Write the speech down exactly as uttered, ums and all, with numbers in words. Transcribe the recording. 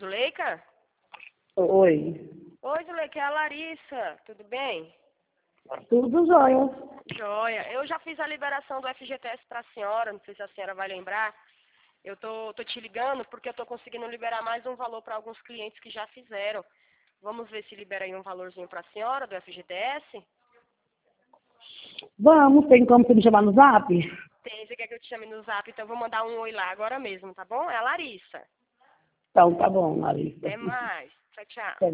Zuleika? Oi. Oi, Zuleika, é a Larissa. Tudo bem? Tudo jóia. Joia. Eu já fiz a liberação do F G T S para a senhora, não sei se a senhora vai lembrar. Eu tô, tô te ligando porque eu tô conseguindo liberar mais um valor para alguns clientes que já fizeram. Vamos ver se libera aí um valorzinho para a senhora do F G T S? Vamos, tem como você me chamar no zap? Tem, você quer que eu te chame no zap? Então eu vou mandar um oi lá agora mesmo, tá bom? É a Larissa. Então, tá bom, Larissa. Até mais. Tchau, tchau. Até